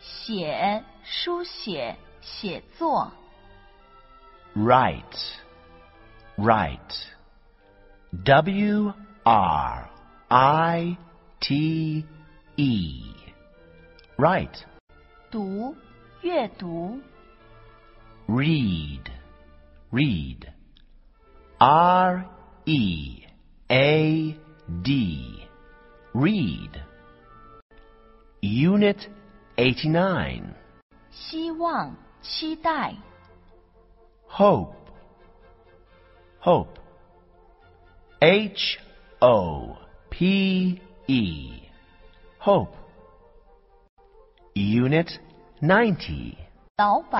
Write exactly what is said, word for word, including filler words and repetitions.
写，书写，写作。 Write, write. W R I T E. Write. 读，阅读。 Read, read. R E A D. Read. Unit eighty-nine. 希望，期待。 Hope, hope. H O P E. Hope. Unit ninety. 老板。